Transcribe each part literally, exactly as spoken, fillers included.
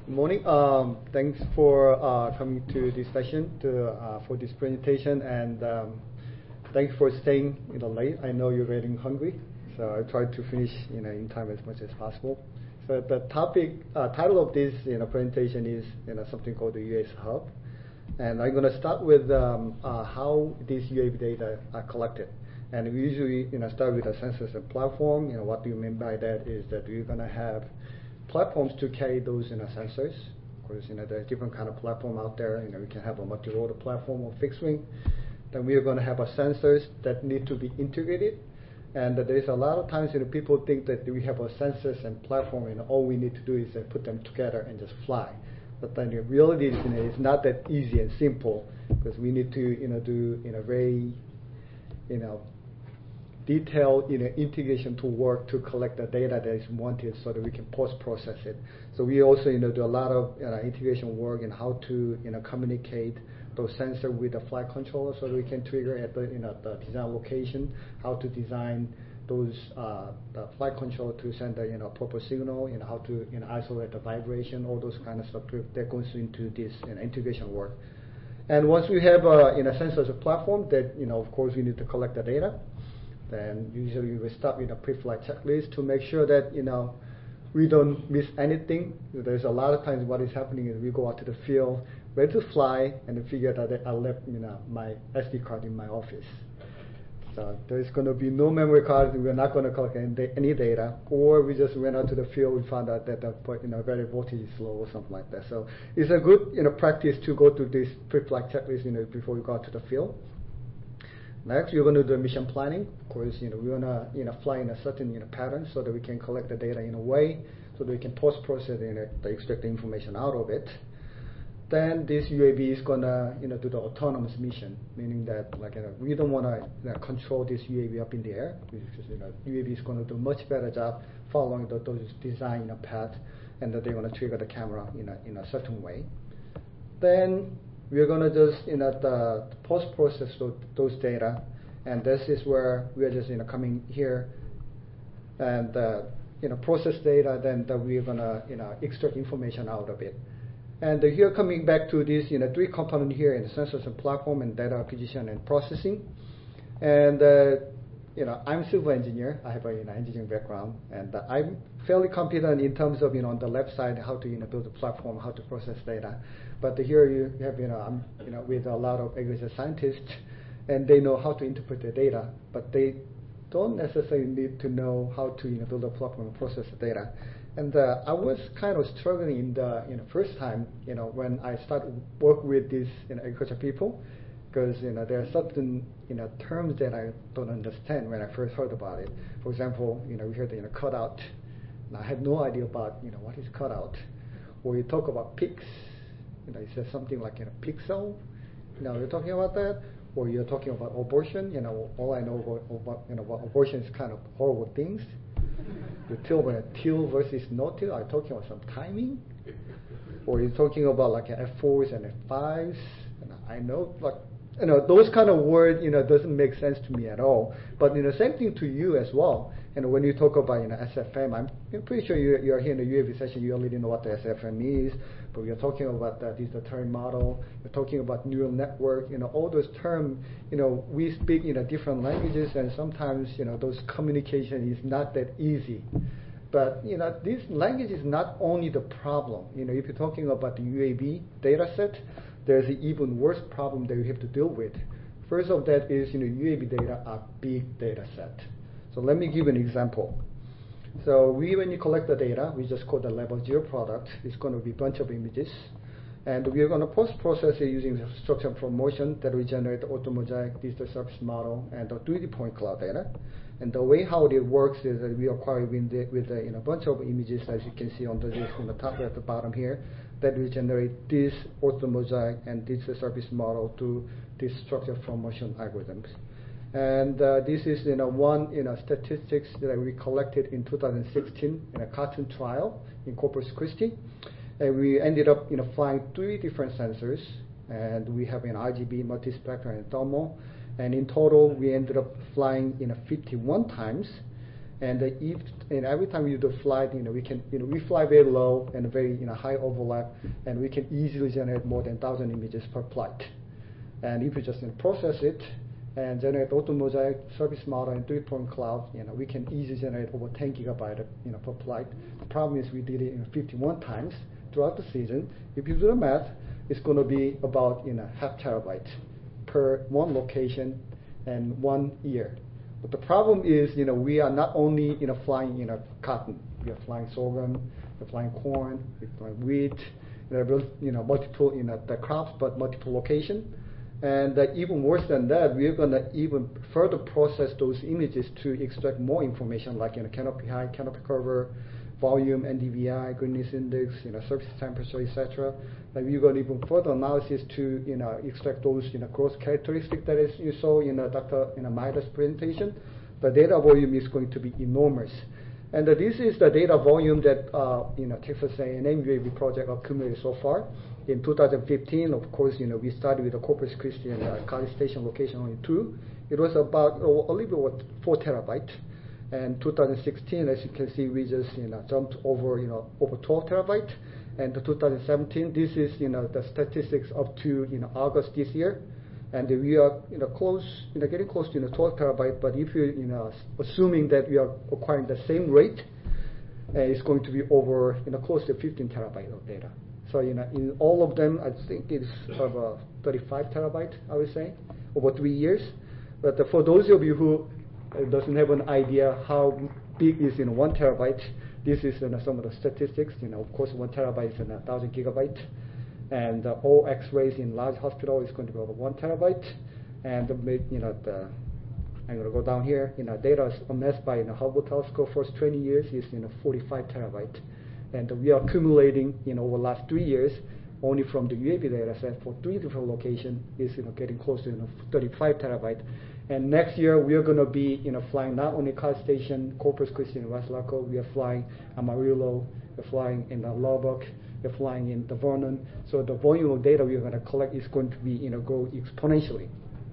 Good morning. Um, thanks for uh, coming to this session to, uh, for this presentation, and um, thanks for staying you know, late. I know you're getting hungry, so I tried to finish you know, in time as much as possible. So the topic, uh, title of this you know, presentation is you know, something called the U A S Hub, and I'm going to start with um, uh, how these U A V data are collected. And we usually you know, start with a sensors and platform. You know, what do you mean by that is that we're going to have platforms to carry those you know, sensors. Of course, you know, there are different kind of platform out there. You know, we can have a multi-rotor platform or fixed wing. Then we are going to have a sensors that need to be integrated. And uh, there is a lot of times, you know, people think that we have a sensors and platform, and all we need to do is uh, put them together and just fly. But then the reality is, you know, it's not that easy and simple, because we need to, you know, do you know very, you know, detailed you know, integration to work to collect the data that is wanted so that we can post-process it. So we also you know, do a lot of you know, integration work in how to you know, communicate those sensors with the flight controller so that we can trigger at the, you know, the design location, how to design those uh, the flight controller to send the you know, proper signal, you know, how to you know, isolate the vibration, all those kind of stuff to, that goes into this you know, integration work. And once we have a you know, sensors a platform that, you know, of course we need to collect the data. Then usually we start with a pre-flight checklist to make sure that you know we don't miss anything. There's a lot of times what is happening is we go out to the field ready to fly and then figure out that I left you know my S D card in my office. So there's going to be no memory card. We're not going to collect any, any data, or we just went out to the field. We found out that the you know very voltage is low or something like that. So it's a good you know practice to go through this pre-flight checklist you know before you go out to the field. Next, we're going to do mission planning. Of course, you know, we want to you know, fly in a certain you know, pattern so that we can collect the data in a way so that we can post-process and uh, extract the information out of it. Then this U A V is going to you know, do the autonomous mission, meaning that like you know, we don't want to you know, control this U A V up in the air, because you know, U A V is going to do a much better job following the, those design you know, path, and that they want to trigger the camera in a, in a certain way. Then we're going to just you know the, the post-process those, those data, and this is where we are just you know coming here and uh, you know process data. Then that we're going to you know extract information out of it. And uh, here coming back to this you know three component here in the sensors and platform and data acquisition and processing. And uh, you know I'm a civil engineer. I have a you know, engineering background, and uh, I'm fairly competent in terms of you know on the left side how to you know build a platform, how to process data. But here you have, you know, I'm, you know, with a lot of agriculture scientists, and they know how to interpret the data, but they don't necessarily need to know how to, you know, build a platform and process the data. And uh, I was kind of struggling in the, you know, first time, you know, when I started work with these, you know, agriculture people, because you know there are certain, you know, terms that I don't understand when I first heard about it. For example, you know, we heard the, you know, cutout, and I had no idea about, you know, what is cutout. Or you talk about pics. You know, it says something like in a pixel. You know, you're talking about that, or you're talking about abortion. You know, all I know about, about you know about abortion is kind of horrible things. You till when a till versus no till. Are you talking about some timing, or you're talking about like F fours and F fives? And I know, like, you know, those kind of words, you know, doesn't make sense to me at all. But you know, same thing to you as well. And when you talk about you know S F M, I'm pretty sure you you're here in the U A V session. You already know what the S F M is. But we are talking about that is the term model. We're talking about neural network. You know, all those terms. You know, we speak you know different languages, and sometimes you know those communication is not that easy. But you know, this language is not only the problem. You know, if you're talking about the U A V data set, there's an even worse problem that you have to deal with. First of that is you know U A V data are big data set. So let me give an example. So we, when you collect the data, we just call the level zero product. It's going to be a bunch of images. And we're going to post-process it using the structure from motion that we generate the auto-mosaic digital surface model and the three D point cloud data. And the way how it works is that we acquire with, the, with a you know, bunch of images, as you can see on the list on the top at the bottom here, that we generate this auto-mosaic and digital surface model to this structure from motion algorithms. And uh, this is you know, one you know, statistics that we collected in two thousand sixteen in a cartoon trial in Corpus Christi. And we ended up you know, flying three different sensors, and we have an R G B, multispectral, and thermal. And in total, we ended up flying you know, fifty-one times. And uh, if and every time you do flight, you know, we can, you know, we fly very low and very, you know, high overlap, and we can easily generate more than one thousand images per flight. And if you just you know, process it and generate auto-mosaic service model and three-point cloud, you know, we can easily generate over ten gigabyte, you know, per flight. The problem is we did it you know, fifty-one times throughout the season. If you do the math, it's going to be about, you know, half terabyte per one location and one year. But the problem is, you know, we are not only, you know, flying, you know, cotton. We are flying sorghum, we're flying corn, we're flying wheat, you know, you know multiple, you know, the crops, but multiple location. And uh, even worse than that, we're going to even further process those images to extract more information, like, you know, canopy height, canopy cover, volume, N D V I, greenness index, you know, surface temperature, et cetera. Like we're going to even further analysis to, you know, extract those, you know, gross characteristics that is you saw in uh, Doctor You know, Maida's presentation. The data volume is going to be enormous. And uh, this is the data volume that, uh, you know, Texas A and M U A V project accumulated so far. In two thousand fifteen, of course, you know, we started with the Corpus Christi and uh, College Station location only two. It was about oh, a little bit what, four terabyte. And two thousand sixteen, as you can see, we just you know jumped over you know over twelve terabyte. And the two thousand seventeen, this is you know the statistics up to you know August this year, and we are you know close you know getting close to you know twelve terabyte. But if you you know assuming that we are acquiring the same rate, uh, it's going to be over you know close to fifteen terabyte of data. So you know in all of them, I think it's about thirty-five terabyte. I would say over three years. But uh, for those of you who uh, doesn't have an idea how big is in one terabyte. This is you know, some of the statistics. You know, of course, one terabyte is in a thousand gigabyte, and uh, all X-rays in large hospital is going to be over one terabyte. And the, you know, the, I'm going to go down here. You know, data is amassed by you know, Hubble telescope first twenty years is you know forty-five terabyte, and uh, we are accumulating you know over the last three years only from the U A V data set for three different locations is you know getting close to you know thirty-five terabyte. And next year we are going to be, you know, flying not only College Station, Corpus Christi, and West Laco. We are flying Amarillo. We're flying in the Lubbock. We're flying in the Vernon. So the volume of data we are going to collect is going to be, you know, grow exponentially.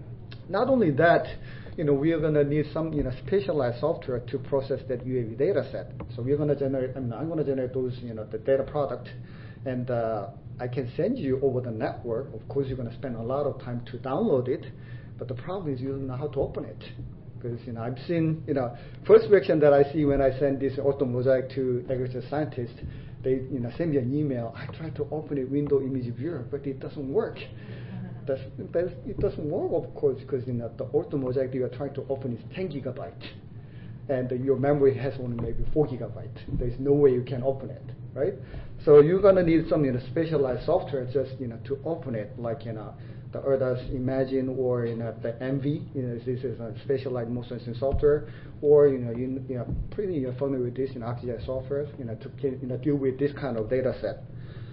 Not only that, you know, we are going to need some, you know, specialized software to process that U A V data set. So we're going to generate. I mean, I'm going to generate those, you know, the data product, and uh, I can send you over the network. Of course, you're going to spend a lot of time to download it. But the problem is you don't know how to open it. Because, you know, I've seen, you know, first reaction that I see when I send this auto-mosaic to agriculture scientists, they, you know, send me an email. I try to open a window image viewer, but it doesn't work. That's, that's, it doesn't work, of course, because, you know, the auto-mosaic you are trying to open is ten gigabyte. And uh, your memory has only maybe four gigabyte. There's no way you can open it, right? So you're going to need some, you know, specialized software just, you know, to open it, like, you know, the E R D A S Imagine or you know the M V, you know this is a specialized motion sensing software, or you know you, you know pretty you know, familiar with this in you know, ArcGIS software, you know to you know deal with this kind of data set.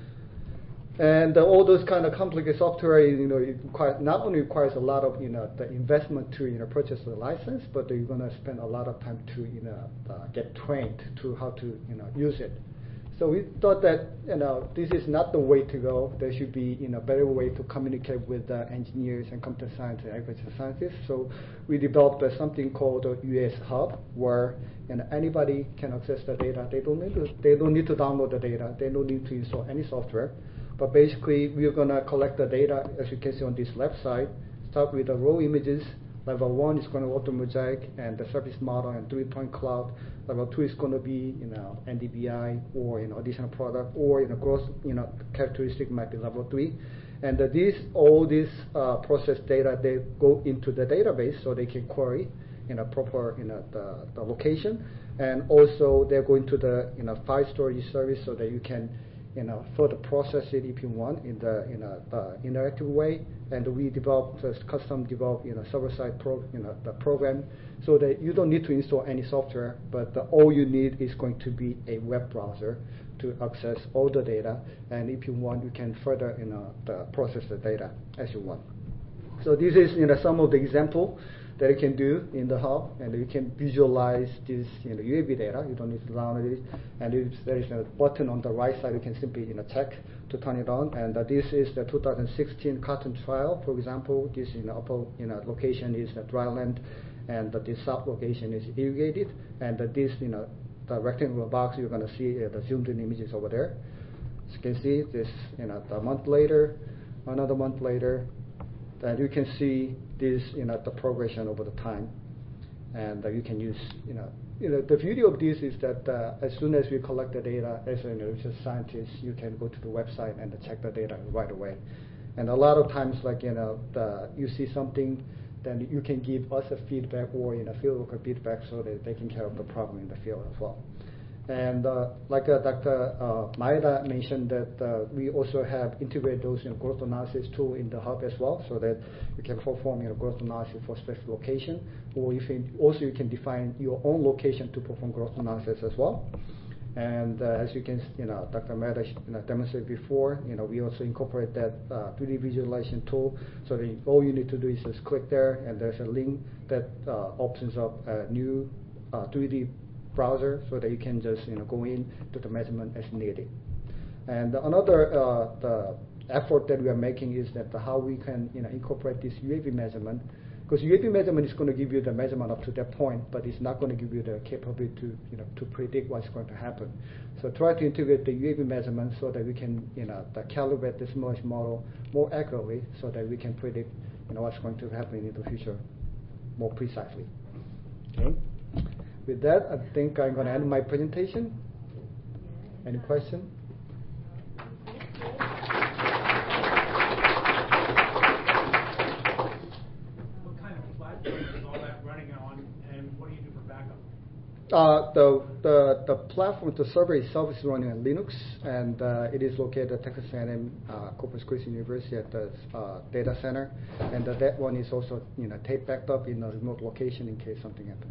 And uh, all those kind of complicated software, you know, it requires, not only requires a lot of you know the investment to you know purchase the license, but you're going to spend a lot of time to you know uh, get trained to how to you know use it. So we thought that you know this is not the way to go. There should be you know better way to communicate with uh, engineers and computer science and agriculture scientists. So we developed uh, something called a U S Hub, where you know anybody can access the data. They don't need to they don't need to download the data. They don't need to install any software. But basically, we're gonna collect the data, as you can see on this left side. Start with the raw images. Level one is going to auto-mosaic and the surface model and three-point cloud. Level two is going to be, you know, N D V I or, you know, additional product or, you know, gross, you know, characteristic might be level three. And uh, these, all this uh, process data, they go into the database so they can query, you know, proper, you know, the, the location. And also they're going to the, you know, file storage service so that you can, you know, further process it if you want in the in a uh, interactive way. And we developed a custom developed you know server-side pro you know the program so that you don't need to install any software, but the, all you need is going to be a web browser to access all the data. And if you want, you can further you know the process the data as you want. So this is you know some of the example that you can do in the hub, and you can visualize this you know, U A V data. You don't need to download it. And if there is a button on the right side, you can simply you know, check to turn it on. And uh, this is the two thousand sixteen cotton trial, for example. This you know, upper you know, location is the dry land, and uh, this sub location is irrigated, and uh, this, you know, the rectangular box, you're going to see uh, the zoomed in images over there. As you can see, this, you know, a month later, another month later, then you can see this, you know, the progression over the time, and uh, you can use, you know, you know, the beauty of this is that uh, as soon as we collect the data, as a you know, research scientist, you can go to the website and check the data right away. And a lot of times, like, you know, the, you see something, then you can give us a feedback or, you know, field worker feedback so that they can care of the problem in the field as well. And uh, like uh, Doctor Uh, Maeda mentioned that uh, we also have integrated those you know, growth analysis tool in the hub as well, so that you can perform you know, growth analysis for specific location, or if you, also you can define your own location to perform growth analysis as well. And uh, as you can, you know, Doctor Maeda you know, demonstrated before, you know, we also incorporate that uh, three D visualization tool, so that all you need to do is just click there, and there's a link that uh, opens up a new uh, three D browser, so that you can just you know go in to the measurement as needed. And another uh, the effort that we are making is that the, how we can you know incorporate this U A V measurement, because U A V measurement is going to give you the measurement up to that point, but it's not going to give you the capability to you know to predict what's going to happen. So try to integrate the U A V measurement so that we can you know the calibrate the simulation model more accurately, so that we can predict you know what's going to happen in the future more precisely. Okay. With that, I think I'm going to end my presentation. Any question? What kind of platform is all that running on, and what do you do for backup? Uh, the, the the platform, the server itself is running on Linux, and uh, it is located at Texas A and M uh, Corpus Christi University at the uh, data center, and uh, that one is also you know tape backed up in a remote location in case something happens.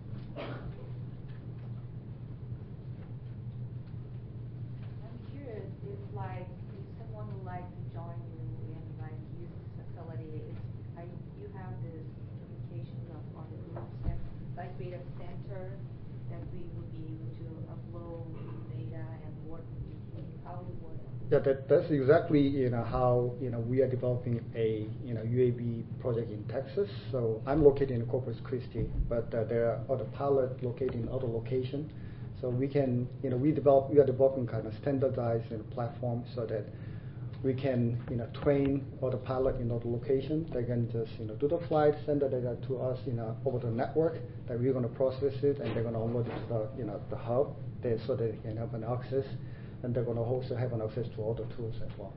I'm curious if, like, if someone would like to join you and like use this facility, is I, you have this communication of on the group center, like data center, that we would be able to upload data and work with you. How it works? Yeah, that, that's exactly you know how you know we are developing a you know U A V project in Texas. So I'm located in Corpus Christi, but uh, there are other pilots located in other locations. So we can you know we develop we are developing kind of standardized you know, platform so that we can you know train other pilot in other locations. They can just you know do the flight, send the data to us you know over the network. That we're going to process it, and they're going to upload it to the you know the hub, there, so that they can have an access. And they're going to also have an access to other tools as well.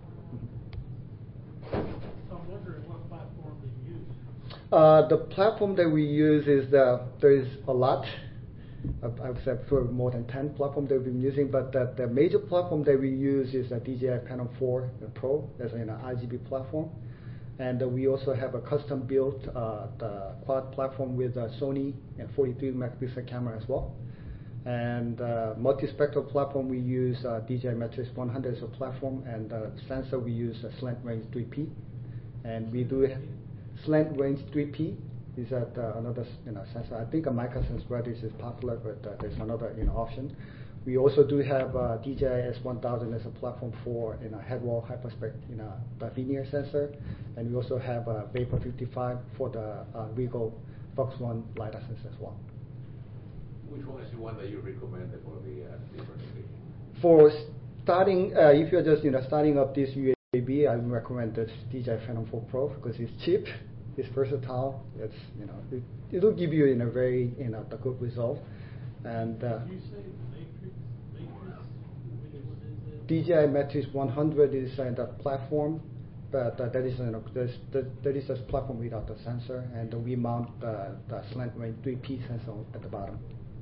So I'm wondering what platform do you use? Uh, the platform that we use is the, there is a lot. I've said for more than ten platforms that we've been using, but the, the major platform that we use is the D J I Phantom four Pro as an R G B platform. And uh, we also have a custom built uh, the quad platform with a Sony and forty-three megapixel camera as well. And uh, multispectral platform, we use uh, D J I Matrix one hundred as a platform, and uh, sensor we use a Slant Range three P, and we do Slant Range three P is that uh, another you know sensor. I think a MicroSense Redis is popular, but uh, there's another you know option. We also do have uh, D J I S one thousand as a platform for you know head wall hyperspec you know the linear sensor, and we also have uh, Vapor fifty-five for the uh, Regal Fox one LiDAR sensor as well. Which one is the one that you recommended for the uh, different application? For starting, uh, if you're just you know starting up this U A V, I would recommend the D J I Phantom four Pro because it's cheap, it's versatile, it's you know it, it'll give you in a very you know a good result. And uh, Did you say Matrix? Matrix? What is it? D J I Matrix one hundred is uh, the platform, but uh, that is you know that, that is a platform without the sensor, and uh, we mount uh, the Slant Range three P sensor at the bottom.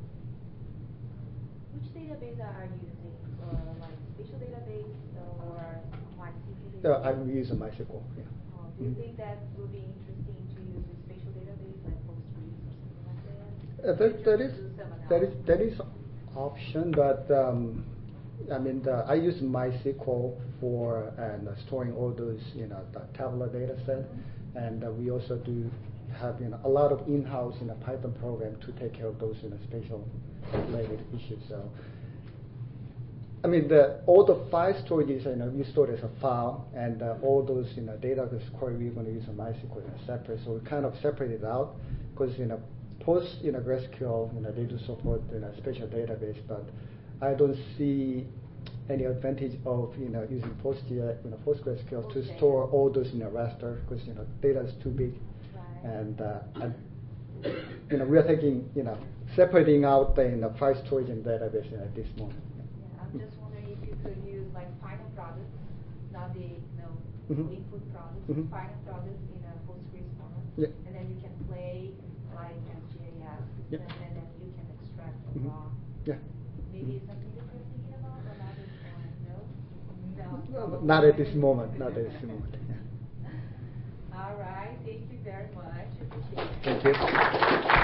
Which database are you using? Uh, like spatial database or MySQL? Uh, I'm using MySQL. Yeah. Oh, do you Mm-hmm. think that would be interesting to use a spatial database like Postgres or something like that? Uh, that, that is Do some that is analysis? that is option, but um, I mean the, I use MySQL for and uh, storing all those you know the tabular data set, and uh, we also do have you know a lot of in-house you know Python program to take care of those you know spatial related issues. So I mean the all the file storages you know you store as a file, and uh, all those you know data query we're going to use a MySQL you know, separate. So we kind of separate it out, because you know, post you know GraphQL, you know, they do support you know special database, but I don't see any advantage of you know using Post you know PostgreSQL to Okay. store all those in a raster because you know data is too big, Right. and uh, I, you know we are taking you know separating out the you know, file storage and database you know, at this moment. Yeah, I'm just wondering if you could use like final products, not the, you know, Mhm. input products, Mhm. final products in a Postgres format. Yeah. And then you can play like S J S, Yeah. and, and then you can extract the Mhm. raw. Yeah. Maybe Mhm. something that you're thinking about, or not this point? No? No, not at this moment. Not at this moment. Yeah. All right, thank you very much. Appreciate it. Thank you.